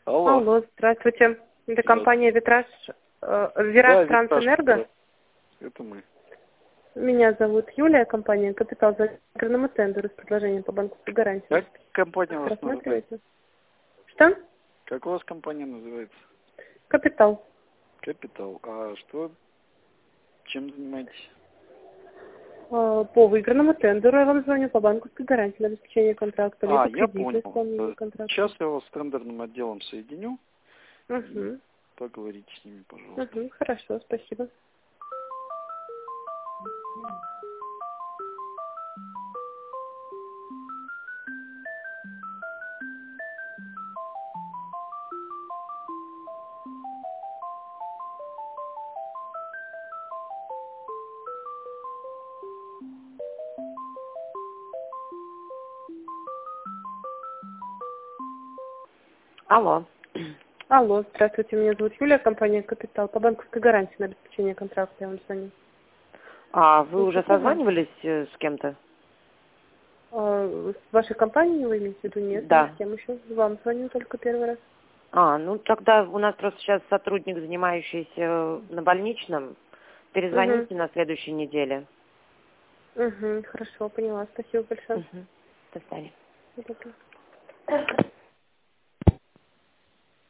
Алло. Алло, здравствуйте. Это компания «Вираж», Да, «Вираж Трансэнерго». да. Это мы. Меня зовут Юлия, компания «Капитал» за электронному тендеру с предложением по банковской гарантии. Как компания у вас называется? Рассматриваете? Что? Как у вас компания называется? «Капитал». Капитал. А что? Чем занимаетесь? По выигранному тендеру я вам звоню по банковской гарантии на обеспечение контракта, либо Я кредитное исполнение понял. контракта. Сейчас я вас с тендерным отделом соединю. Угу. Поговорите с ними, пожалуйста. Угу, хорошо, спасибо. Алло. Алло, здравствуйте, меня зовут Юлия, компания «Капитал», по банковской гарантии на обеспечение контракта я вам звоню. А вы уже созванивались с кем-то? С вашей компанией вы имеете в виду? Нет, Да. ни с кем еще. Вам звоню только первый раз. Ну тогда у нас просто сейчас сотрудник, занимающийся на больничном. Перезвоните на следующей неделе. Угу, хорошо, поняла. Спасибо большое. До свидания. Добро.